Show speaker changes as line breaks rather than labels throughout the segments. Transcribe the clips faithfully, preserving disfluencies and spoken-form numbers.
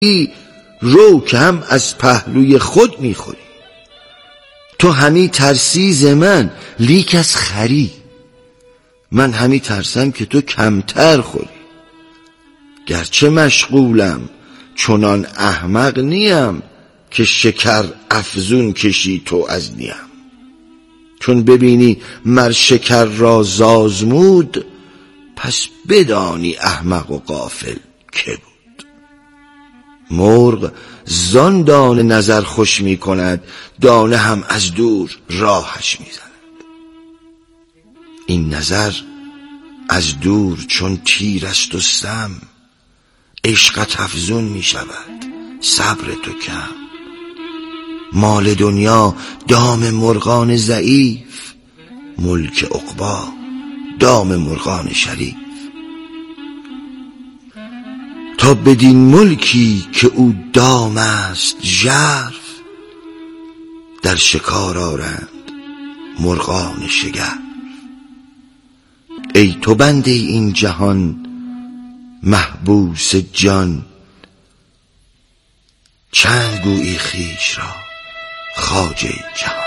رو که هم از پهلوی خود میخوری. تو همی ترسی ز من لیک از خری، من همی ترسم که تو کمتر خوری. گرچه مشغولم چنان احمق نیم، که شکر افزون کشی تو از نیم. چون ببینی مر شکر را زازمود، پس بدانی احمق و غافل که بود. مرغ زان دانه نظر خوش می کند، دانه هم از دور راهش می زند. این نظر از دور چون تیر است و سم، عشقت افزون می شود صبر تو کم. مال دنیا دام مرغان ضعیف، ملک عقبی دام مرغان شریف. تا بدین ملکی که او دام است ژرف، در شکار آرند مرغان شگرف. ای تو بنده این جهان محبوس جان، چند گویی خویش را خواجه جهان.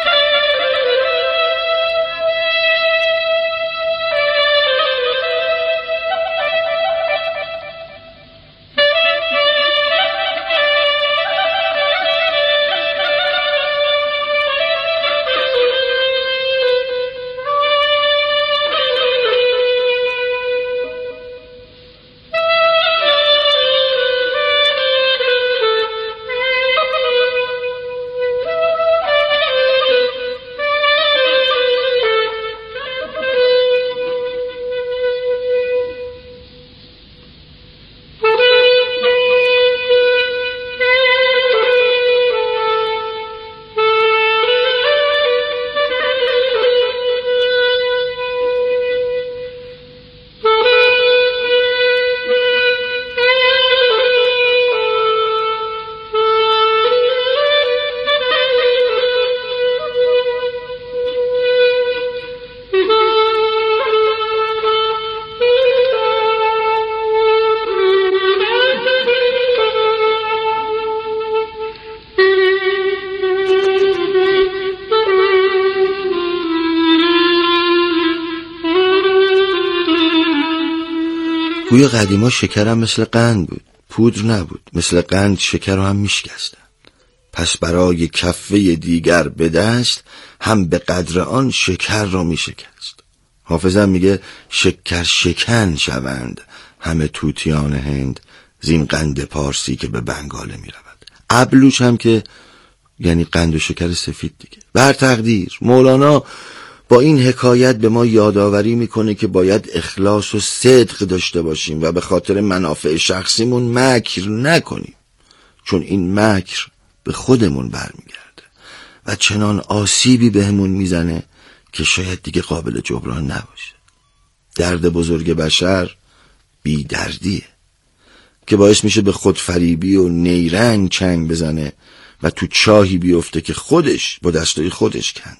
گویا قدیما شکرم مثل قند بود، پودر نبود. مثل قند شکر رو هم میشکستن. پس برای کفه دیگر به دست، هم به قدر آن شکر را میشکست. حافظم میگه شکر شکن شوند همه توتیان هند، زین قند پارسی که به بنگاله میرود. ابلوش هم که یعنی قند و شکر سفید دیگه. بر تقدیر مولانا با این حکایت به ما یادآوری میکنه که باید اخلاص و صدق داشته باشیم و به خاطر منافع شخصیمون مکر نکنیم، چون این مکر به خودمون برمیگرده و چنان آسیبی بهمون میزنه که شاید دیگه قابل جبران نباشه. درد بزرگ بشر بی دردیه که باعث میشه به خودفریبی و نیرنگ چنگ بزنه و تو چاهی بیفته که خودش با دستای خودش کنده.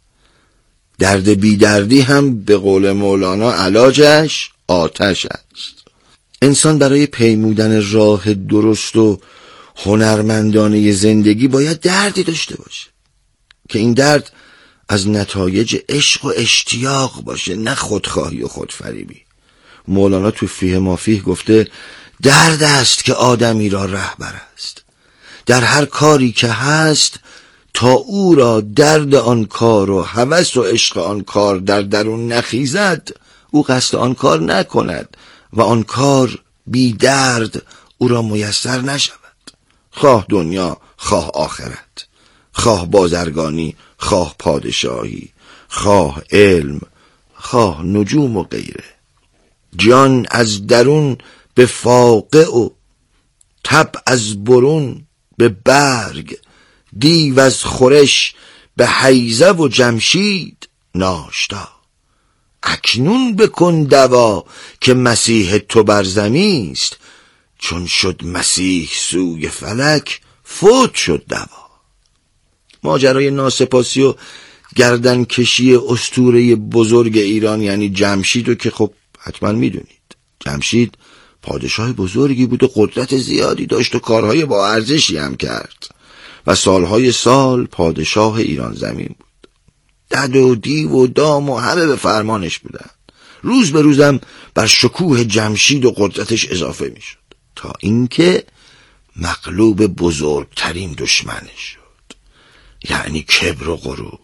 درد بی دردی هم به قول مولانا علاجش آتش است. انسان برای پیمودن راه درست و هنرمندانه زندگی باید دردی داشته باشه که این درد از نتایج عشق و اشتیاق باشه، نه خودخواهی و خودفریبی. مولانا تو فیه مافیه گفته درد است که آدمی را رهبر است. در هر کاری که هست تا او را درد آن کار و هوس و عشق آن کار در درون نخیزد، او قصد آن کار نکند و آن کار بی درد او را میسر نشود. خواه دنیا، خواه آخرت، خواه بازرگانی، خواه پادشاهی، خواه علم، خواه نجوم و غیره. جان از درون به فاقه و تب از برون به برگ، دیو از خورش به حیزه و جمشید ناشتا. اکنون بکن دوا که مسیح تو بر زمین است، چون شد مسیح سوی فلک فوت شد دوا. ماجرای ناسپاسی و گردن کشی اسطوره بزرگ ایران یعنی جمشید رو که خب حتما میدونید. جمشید پادشاه بزرگی بود و قدرت زیادی داشت و کارهای با ارزشی هم کرد و سالهای سال پادشاه ایران زمین بود. دد و دیو و دام و همه به فرمانش بودن. روز به روزم بر شکوه جمشید و قدرتش اضافه می شد تا اینکه مغلوب بزرگترین دشمنش شد، یعنی کبر و غرور.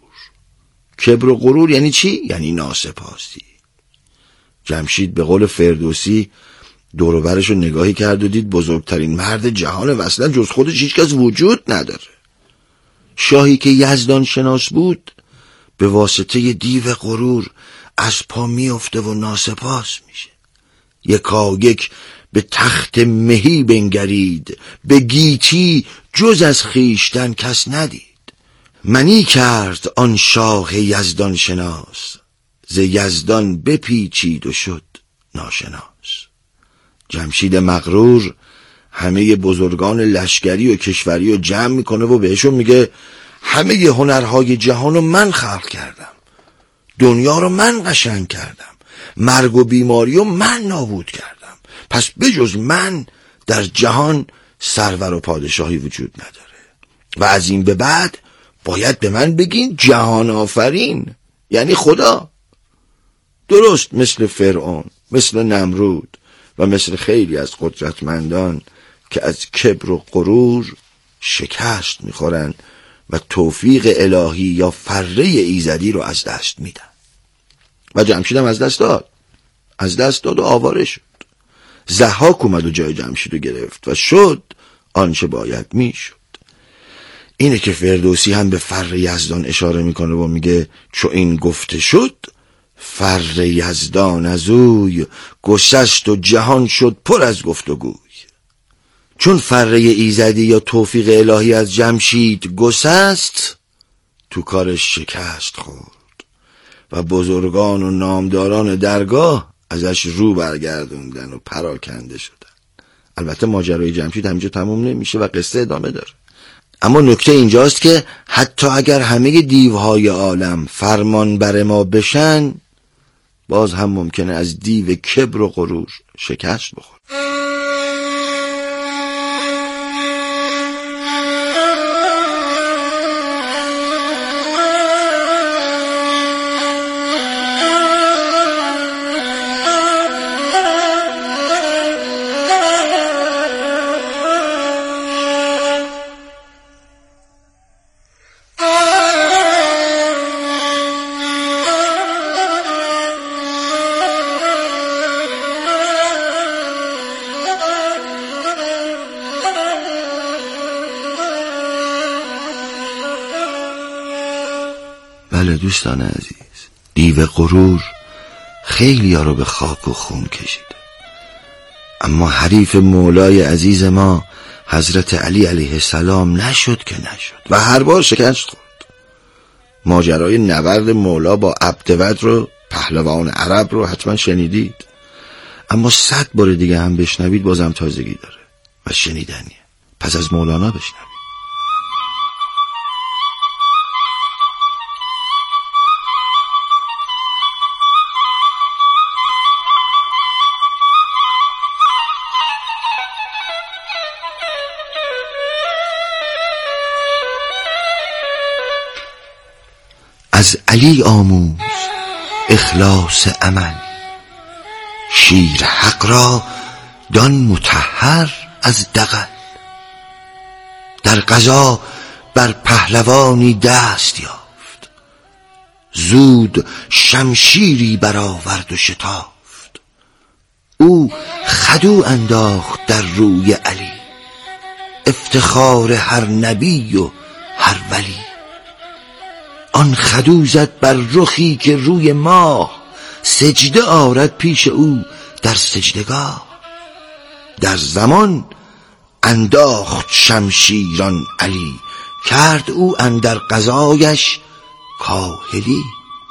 کبر و غرور یعنی چی؟ یعنی ناسپاسی. جمشید به قول فردوسی دور و برش رو نگاهی کرد و دید بزرگترین مرد جهان و اصلا جز خودش هیچ کس وجود نداره. شاهی که یزدان شناس بود به واسطه دیو غرور از پا میفته و ناسپاس میشه. یکایک به تخت مهی بنگرید، به گیتی جز از خیشتن کس ندید. منی کرد آن شاه یزدان شناس، ز یزدان بپیچید و شد ناشناس. جمشید مغرور همه بزرگان لشکری و کشوری رو جمع میکنه و بهشون میگه همه هنرهای جهان رو من خلق کردم، دنیا رو من قشنگ کردم، مرگ و بیماری رو من نابود کردم، پس بجز من در جهان سرور و پادشاهی وجود نداره و از این به بعد باید به من بگین جهان آفرین، یعنی خدا. درست مثل فرعون، مثل نمرود و مثل خیلی از قدرتمندان که از کبر و غرور شکست میخورن و توفیق الهی یا فره ایزدی رو از دست میدن. و جمشید هم از دست داد از دست داد و آواره شد. ضحاک اومد و جای جمشید رو گرفت و شد آنچه باید میشد. اینه که فردوسی هم به فر یزدان اشاره میکنه و میگه چو این گفته شد، فر یزدان از اوی گسست و جهان شد پر از گفتگوی. چون فره ایزدی یا توفیق الهی از جمشید گسست، تو کارش شکست خورد و بزرگان و نامداران درگاه ازش رو برگردوندن و پراکنده شدن. البته ماجرای جمشید همینجا تموم نمیشه و قصه ادامه داره. اما نکته اینجاست که حتی اگر همه دیوهای عالم فرمان بر ما بشن، باز هم ممکنه از دیو کبر و غرور شکست بخور. بله دوستان عزیز، دیو غرور خیلی ها رو به خاک و خون کشیده، اما حریف مولای عزیز ما حضرت علی علیه السلام نشد که نشد و هر بار شکست خورد. ماجرای نبرد مولا با عبدود رو، پهلوان عرب رو حتما شنیدید، اما صد بار دیگه هم بشنوید بازم تازگی داره و شنیدنیه. پس از مولانا بشنوید. از علی آموز اخلاص عمل، شیر حق را دان مطهر از دغل. در قضا بر پهلوانی دست یافت، زود شمشیری برآورد و شتافت. او خدو انداخت در روی علی، افتخار هر نبی و هر ولی. آن خدو زد بر رخی که روی ماه، سجده آرد پیش او در سجدگاه. در زمان انداخت شمشیران علی، کرد او اندر قضایش کاهلی.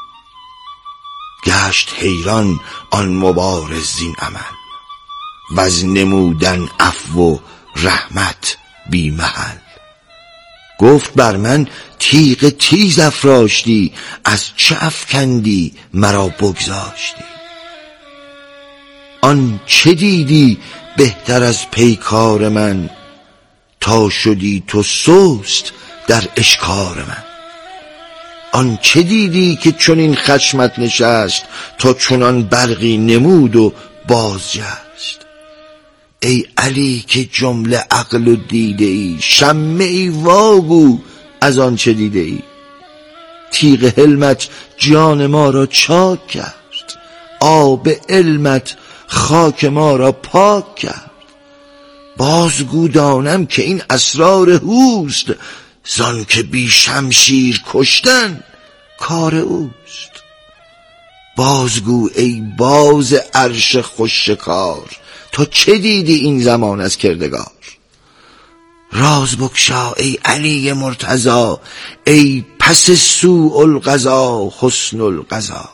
گشت حیران آن مبارز زین عمل، وز نمودن عفو و رحمت بی محل. گفت بر من تیغ تیز افراشتی، از چه افکندی مرا بگذاشتی. آن چه دیدی بهتر از پیکار من، تا شدی تو سست در اشکار من. آن چه دیدی که چنین خشمت نشست، تا چنان برقی نمود و بازجست. ای علی که جمله عقل و دیده ای، شمه ای واگو از آن چه دیده ای. تیغ حلمت جان ما را چاک کرد، آب علمت خاک ما را پاک کرد. بازگو دانم که این اسرار هوست، زان که بی شمشیر کشتن کار اوست. بازگو ای باز عرش خوش کار، تو چه دیدی این زمان از کردگار. راز بگشا ای علی مرتضی، ای پس سوء القضا حسن القضا.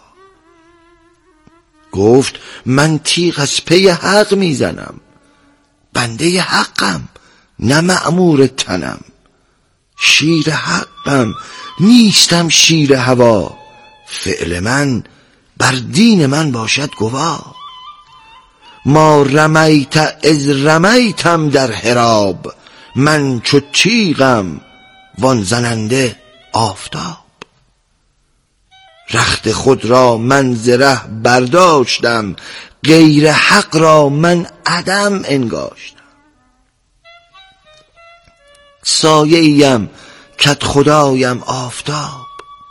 گفت من تیغ از پی حق میزنم، بنده حقم نه مأمور تنم. شیر حقم نیستم شیر هوا، فعل من بر دین من باشد گواه. ما رمیت از رمیتم در حراب، من چو تیغم وان زننده آفتاب. رخت خود را من ز ره برداشتم، غیر حق را من عدم انگاشتم. سایه ایم کت خدایم آفتاب،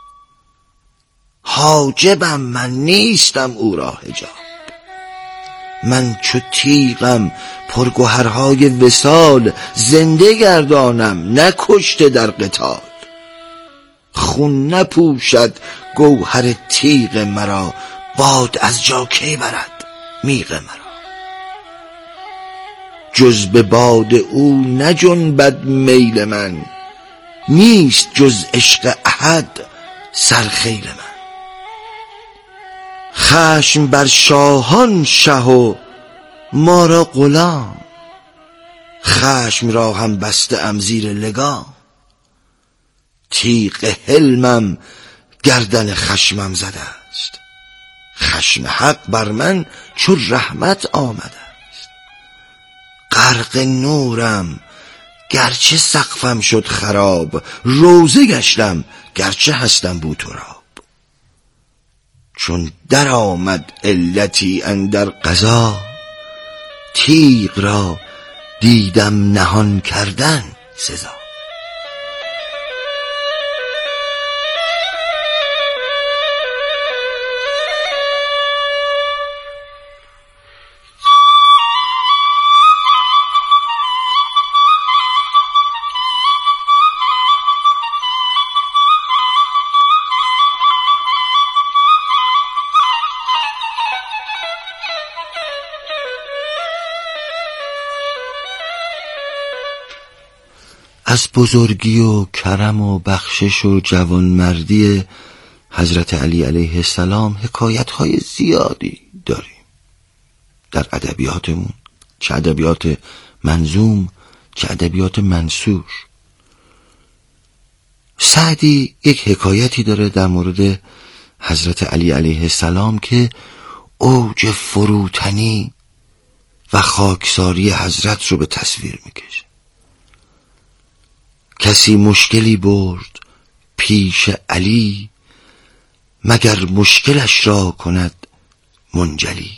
حاجبم من نیستم او را حجاب. من چو تیغم پرگوهرهای وصال، زنده گردانم نکشته در قتال. خون نپوشد گوهر تیغ مرا، باد از جا کی برد میغ مرا. جز به باد او نجنبد میل من، نیست جز عشق احد سرخیل من. خشم بر شاهان شه و ما را غلام، خشم را هم بسته ام زیر لگام. تیغ حلمم گردن خشمم زده است، خشم حق بر من چون رحمت آمده است. غرق نورم گرچه سقفم شد خراب، روزه گشتم گرچه هستم بوتراب. چون در آمد علتی اندر قضا، تیغ را دیدم نهان کردن سزا. از بزرگی و کرم و بخشش و جوانمردی حضرت علی علیه السلام حکایت‌های زیادی داریم در ادبیاتمون، چه ادبیات منظوم چه ادبیات منثور. سعدی یک حکایتی داره در مورد حضرت علی علیه السلام که اوج فروتنی و خاکساری حضرت رو به تصویر میکشه. کسی مشکلی برد پیش علی، مگر مشکلش را کند منجلی.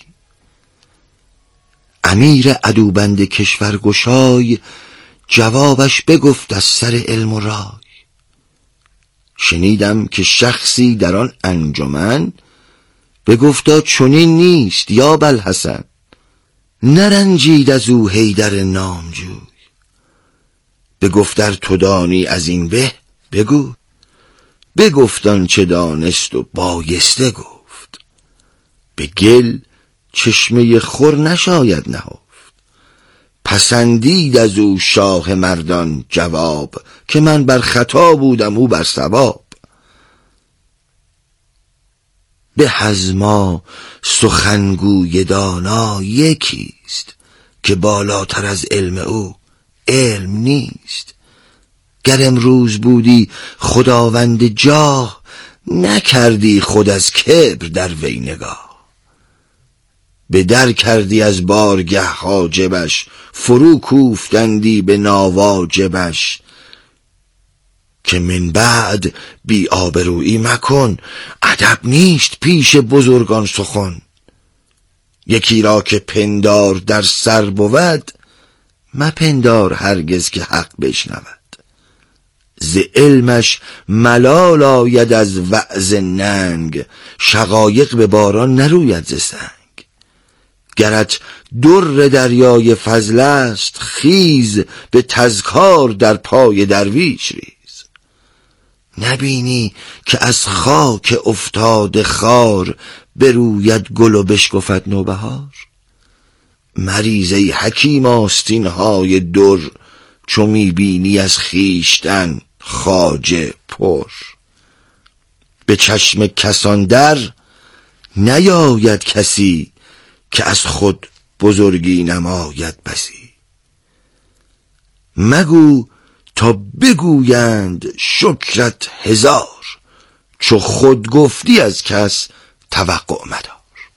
امیر عدوبند کشور گشای، جوابش بگفت از سر علم و رای. شنیدم که شخصی در آن انجمن، بگفتا چنین نیست یا بوالحسن. نرنجید از او حیدر نامجوی، بگفتر تو دانی از این به بگو. بگفتان چه دانست و بایسته گفت، به گل چشمه خور نشاید نهفت. پسندید از او شاه مردان جواب، که من بر خطا بودم او بر صواب. به از ما سخنگوی دانا یکیست، که بالاتر از علم او علم نیست. گر امروز بودی خداوند جاه، نکردی خود از کبر در وی نگاه. به در کردی از بارگه حاجبش، فرو کوفتندی به ناواجبش. که من بعد بی آبرویی مکن، ادب نیست پیش بزرگان سخن. یکی را که پندار در سر بود، مپندار هرگز که حق بشنود. ز علمش ملال آید از وعظ ننگ، شقایق به باران نروید ز سنگ. گرت در دریای فضل است خیز، به تذکار در پای درویش ریز. نبینی که از خاک افتاده خار، بروید گل و بشکفد نوبهار. مریز ای حکیم آستین های در، چو میبینی از خیشتن خواجه پر. به چشم کسان در نیاید کسی، که از خود بزرگی نماید بسی. مگو تا بگویند شکرت هزار، چو خود گفتی از کس توقع مدار.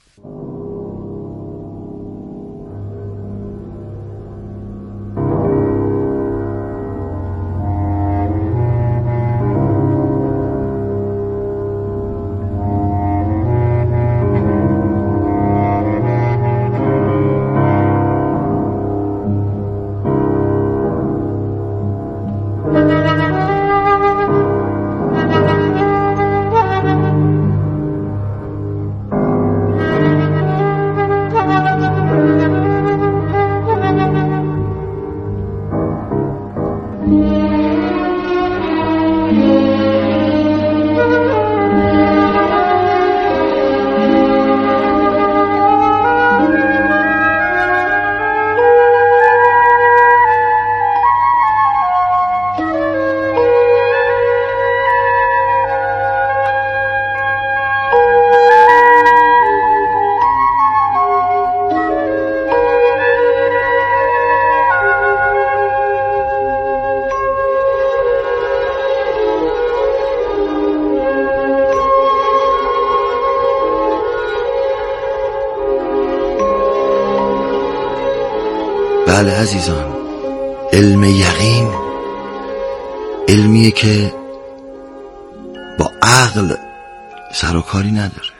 بله عزیزان، علم یقین علمیه که با عقل سر و کاری نداره.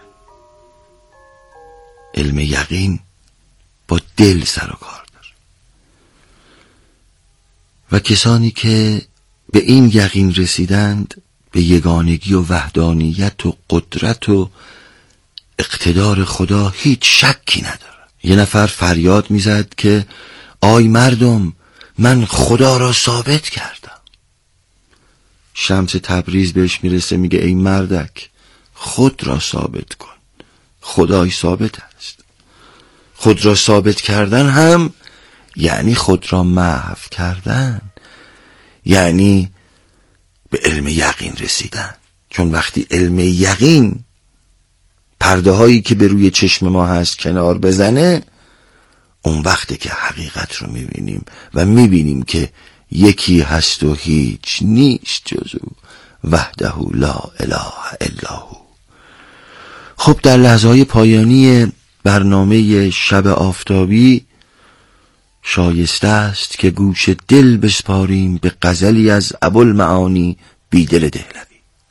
علم یقین با دل سر و کار داره. و کسانی که به این یقین رسیدند، به یگانگی و وحدانیت و قدرت و اقتدار خدا هیچ شکی نداره. یه نفر فریاد میزد که آی مردم، من خدا را ثابت کردم. شمس تبریز بهش میرسه، میگه ای مردک، خود را ثابت کن، خدای ثابت است. خود را ثابت کردن هم یعنی خود را محو کردن، یعنی به علم یقین رسیدن. چون وقتی علم یقین پرده هایی که به روی چشم ما هست کنار بزنه، اون وقته که حقیقت رو میبینیم و میبینیم که یکی هست و هیچ نیست جز او، وحده لا اله الا هو. خب در لحظه‌های پایانی برنامه شب آفتابی شایسته است که گوش دل بسپاریم به غزلی از ابوالمعانی بیدل دهلوی.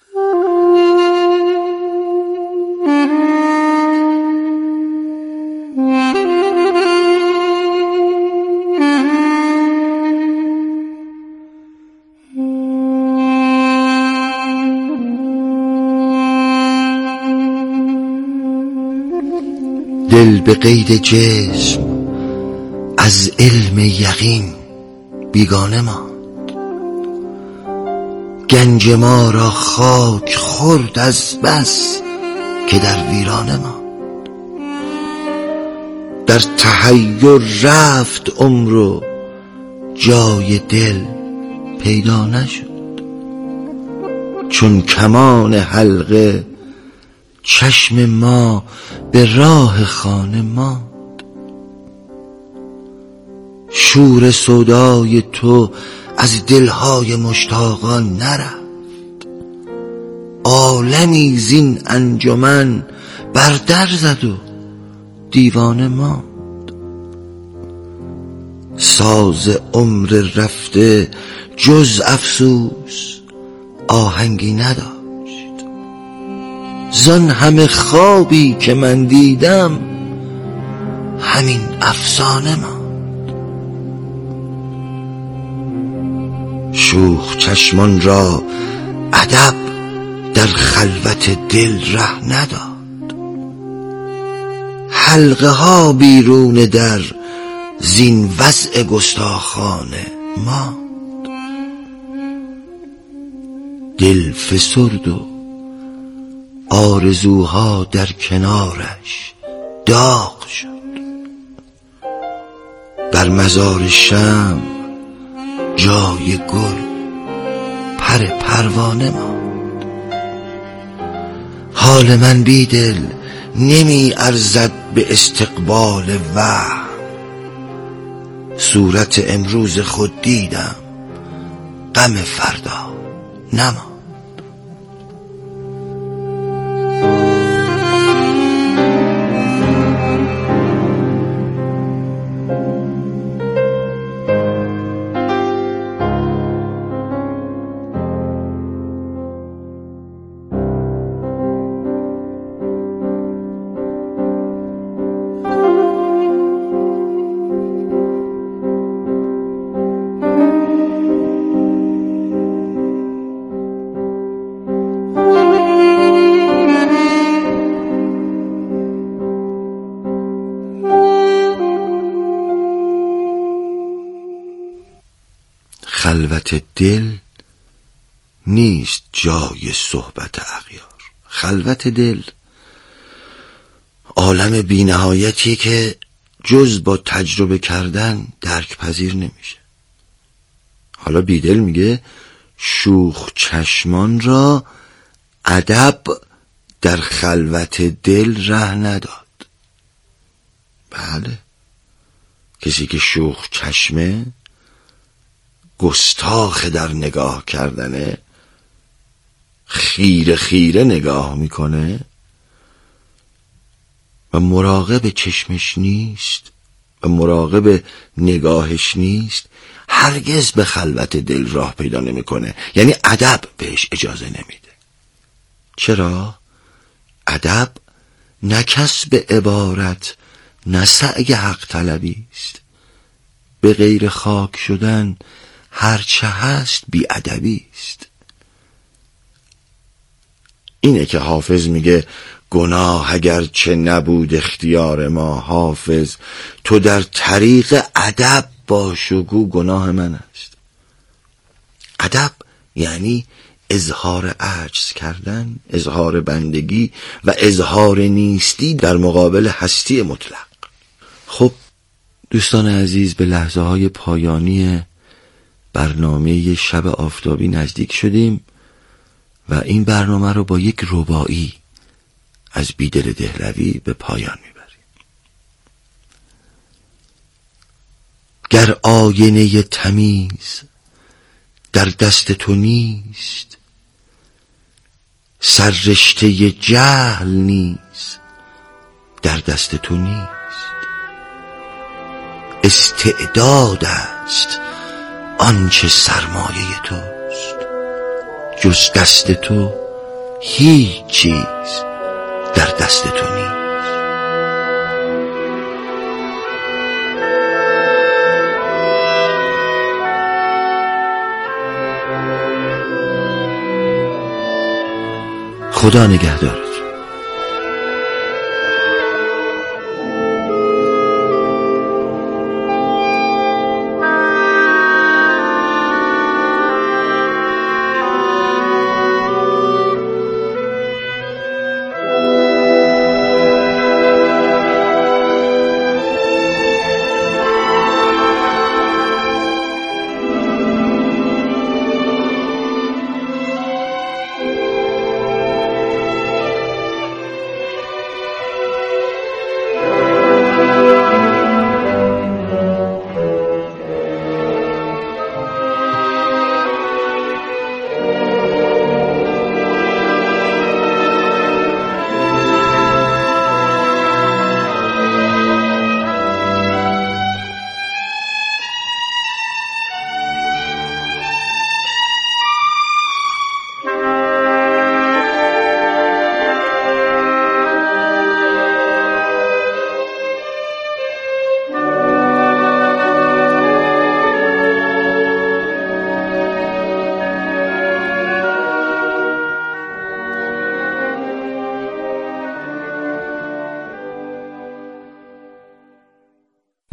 دل به قید جسم از علم یقین بیگانه ماند، گنج ما را خاک خورد از بس که در ویرانه ماند. در تحیر رفت عمر و جای دل پیدا نشد، چون کمان حلقه چشم ما به راه خانه ماند. شور سودای تو از دلهای مشتاقان نرفت، عالمی زین انجمن بر در زد و دیوانه ماند. ساز عمر رفته جز افسوس آهنگی نداشت. زان همه خوابی که من دیدم همین افسانه ماند. شوخ چشمان را ادب در خلوت دل ره نداد. حلقه ها بیرون در زین وضع گستاخانه ماند. دل فسرد و آرزوها در کنارش داغ شد. بر مزار شمع جای گل پر پروانه ماند. حال من بیدل نمی ارزد به استقبال وهم. صورت امروز خود دیدم غم فردا نماند. خلوت دل نیست جای صحبت اغیار. خلوت دل عالم بی‌نهایتی که جز با تجربه کردن درک پذیر نمیشه. حالا بیدل میگه شوخ چشمان را ادب در خلوت دل ره نداد. بله، کسی که شوخ چشمه، گستاخ در نگاه کردنه، خیره خیره نگاه میکنه و مراقب چشمش نیست و مراقب نگاهش نیست، هرگز به خلوت دل راه پیدا نمیکنه. یعنی ادب بهش اجازه نمیده. چرا؟ ادب نه کسب عبارت، نه سعی حق طلبی است. به غیر خاک شدن هرچه هست بی ادبی است. اینه که حافظ میگه گناه اگر چه نبود اختیار ما، حافظ تو در طریق ادب باش و گو گناه من است. ادب یعنی اظهار عجز کردن، اظهار بندگی و اظهار نیستی در مقابل هستی مطلق. خب دوستان عزیز، به لحظه های پایانی برنامه شب آفتابی نزدیک شدیم و این برنامه رو با یک رباعی از بیدل دهلوی به پایان میبریم. گر آینه تمیز در دست تو نیست، سررشته جهل نیز در دست تو نیست. استعداد است آنچه سرمایه توست، جز دست تو هیچ چیز در دست تو نیست. خدا نگهدارت.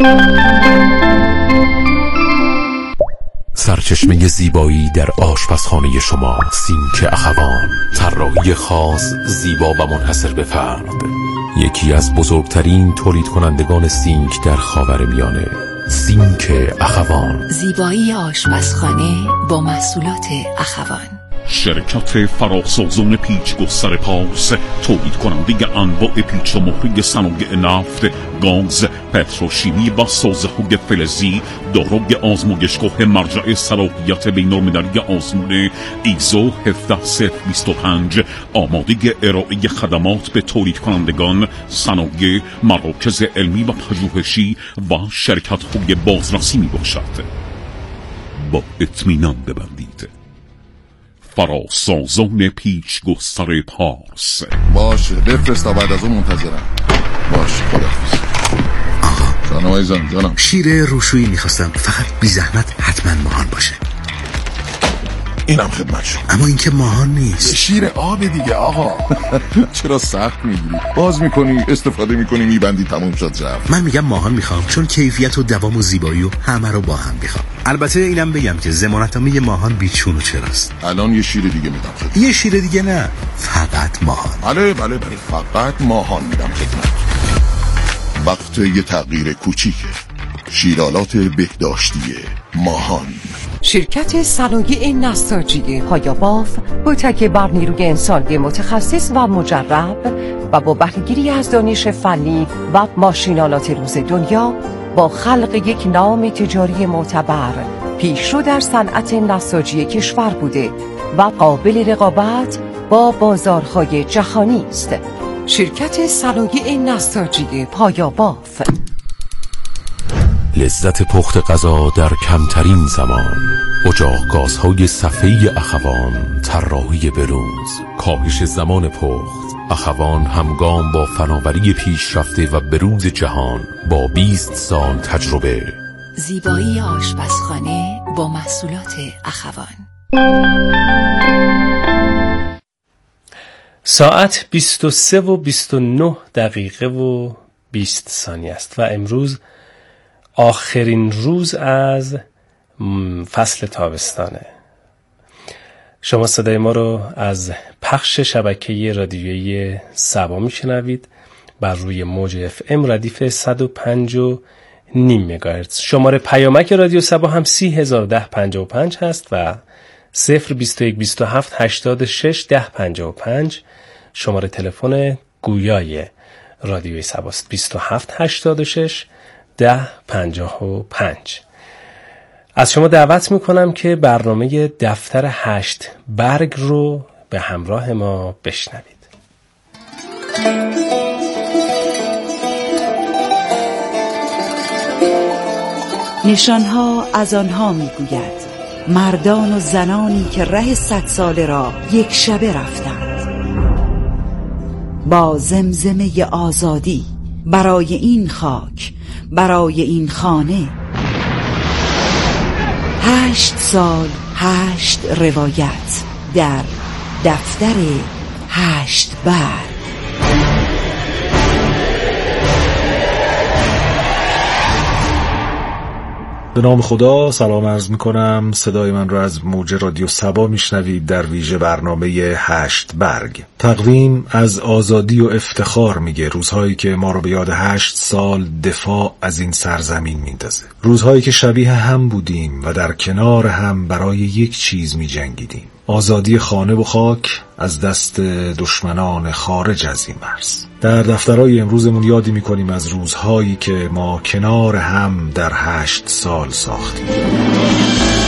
سرچشمه زیبایی در آشپزخانه شما، سینک اخوان. طراحی خاص، زیبا و منحصر به فرد. یکی از بزرگترین تولید کنندگان سینک در خاورمیانه. سینک اخوان.
زیبایی آشپزخانه با محصولات اخوان.
شرکت فراسازون پیچ گستر پارس، تولید کننده انواع پیچ و مهره صنایع نفت، گاز، پتروشیمی و سازه‌های فلزی، دارای آزمایشگاه مرجع صلاحیت بین‌المللی آزمون ایزو هفده صفر بیست و پنج، آماده ارائه خدمات به تولید کنندگان، صنایع، مراکز علمی و پژوهشی و شرکت‌های بازرسی میباشد. با اطمینان ببندید. فراسازون پیچ گستر پارس.
باشه بفرست تا بعد از اون منتظرم. باشه خداحافظ.
آقا
جانم عزیزم جانم.
شیر روشویی میخواستم، فقط بی زحمت حتما ماهان باشه.
اینم خدمت شما.
اما این که ماهان نیست.
شیر آب دیگه آقا. چرا سخت میگیری؟ باز میکنی استفاده میکنی میبندی تموم شد جفت.
من میگم ماهان میخوام، چون کیفیت و دوام و زیبایی و همه رو با هم میخوام. البته اینم بگم که ضمانتنامه ماهان بیچون و چراست.
الان یه شیر دیگه میدم خدمت.
یه شیر دیگه نه، فقط ماهان.
بله بله بله فقط ماهان میدم خدمت. وقت یه تغییر کوچیکه. شیرالات بهداشتی ماهان.
شرکت صنایع نساجی پایاباف با تکیه بر نیروی انسانی متخصص و مجرب و با بهره‌گیری از دانش فنی و ماشینالات روز دنیا، با خلق یک نام تجاری معتبر پیشرو در صنعت نساجی کشور بوده و قابل رقابت با بازارهای جهانی است. شرکت صنایع نساجی پایاباف.
لذت پخت غذا در کمترین زمان. اجاق گازهای صفحه‌ای اخوان. طراحی برونز. کاهش زمان پخت. اخوان همگام با فناوری پیشرفته و بروز جهان با بیست سال تجربه.
زیبایی آشپزخانه با محصولات اخوان.
ساعت بیست و سه و بیست و نه دقیقه و بیست ثانیه است و امروز آخرین روز از فصل تابستانه. شما صدای ما رو از پخش شبکه رادیویی سبا میشنوید بر روی موج اف ام ردیف صد و پنج و نیم مگاهرتز. شماره پیامک رادیو سبا هم سی هزار و ده پنجاه و پنج هست و صفر بیست و یک بیست و هفت هشتاد و شش ده پنجاه و پنج شماره تلفن گویای رادیوی سباست. بیست و هفت هشتاد و شش ده پنجاه و پنج. از شما دعوت میکنم که برنامه دفتر هشت برگ رو به همراه ما بشنوید.
نشانها از آنها میگوید، مردان و زنانی که ره صد ساله را یک شبه رفتند، با زمزمه آزادی برای این خاک، برای این خانه. هشت سال، هشت روایت در دفتر هشت برگ.
به نام خدا سلام عرض می کنم. صدای من را از موج رادیو سبا می شنوید در ویژه برنامه هشت برگ. تقویم از آزادی و افتخار میگه، روزهایی که ما رو به یاد هشت سال دفاع از این سرزمین میندازه، روزهایی که شبیه هم بودیم و در کنار هم برای یک چیز می جنگیدیم، آزادی خانه و خاک از دست دشمنان خارج از این مرز. در دفترهای امروزمون یادی میکنیم از روزهایی که ما کنار هم در هشت سال ساختیم.